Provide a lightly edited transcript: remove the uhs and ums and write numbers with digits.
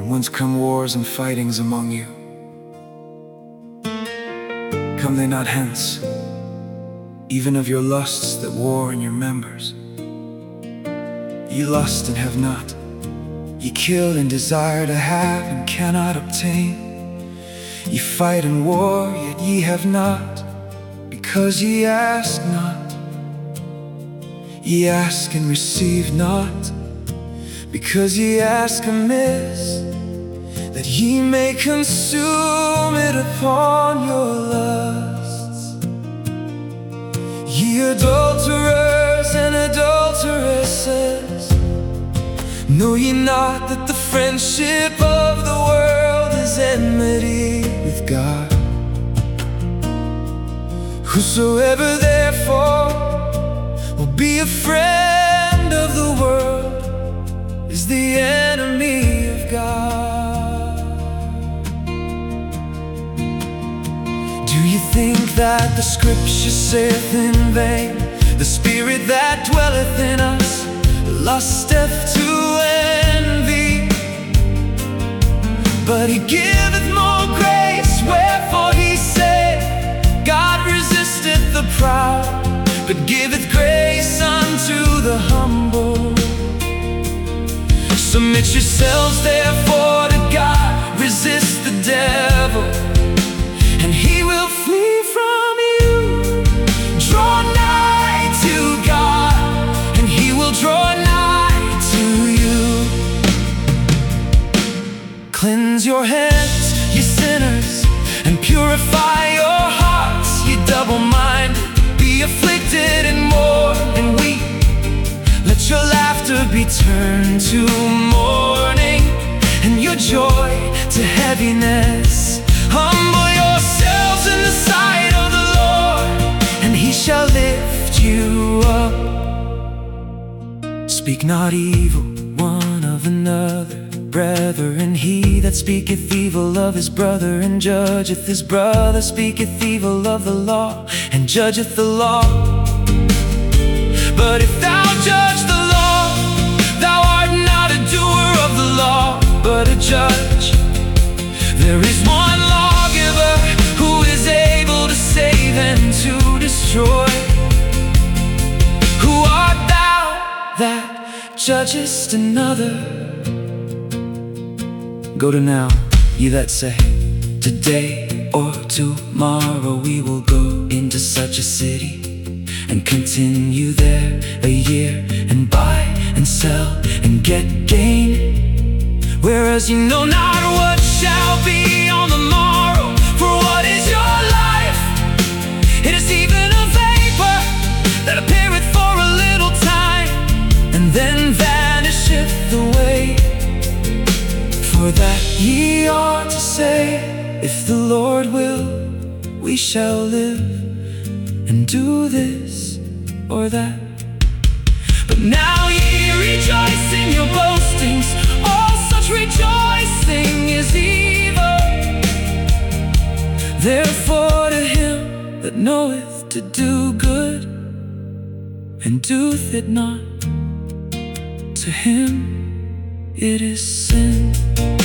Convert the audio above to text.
From whence come wars and fightings among you? Come they not hence, even of your lusts that war in your members? Ye lust and have not, ye kill and desire to have and cannot obtain. Ye fight and war, yet ye have not, because ye ask not. Ye ask and receive not, because ye ask amiss, that ye may consume it upon your lusts. Ye adulterers and adulteresses, know ye not that the friendship of the world is enmity with God? Whosoever therefore will be a friend of the world is the enemy of God. Do you think that the Scripture saith in vain, the Spirit that dwelleth in us lusteth to envy? But he giveth more grace, wherefore he saith, God resisteth the proud, but giveth grace unto the humble. Submit yourselves therefore to God, resist the devil, and he will flee from you. Draw nigh to God, and he will draw nigh to you. Cleanse your hands, ye sinners, and purify your hearts, ye double-minded. Be afflicted and mourn and weep. Let your laughter be turned to mourning, and your joy to heaviness. Humble yourselves in the sight of the Lord, and he shall lift you up. Speak not evil one of another, brethren. He that speaketh evil of his brother and judgeth his brother speaketh evil of the law and judgeth the law. But if thou judge the law, thou art not a doer of the law, but a judge. There is one lawgiver who is able to save and to destroy. Who art thou that judgest another? Go to now, ye that say, today or tomorrow we will go into such a city and continue there a year, and buy and sell and get gain, whereas you know not what shall be on the morrow. For what is your life? It is even a vapor that appeareth for a little time, and then vanisheth away. For that ye ought to say, if the Lord will, we shall live and do this or that. But now ye rejoice in your boastings, all such rejoicing is evil. Therefore to him that knoweth to do good and doeth it not, to him it is sin.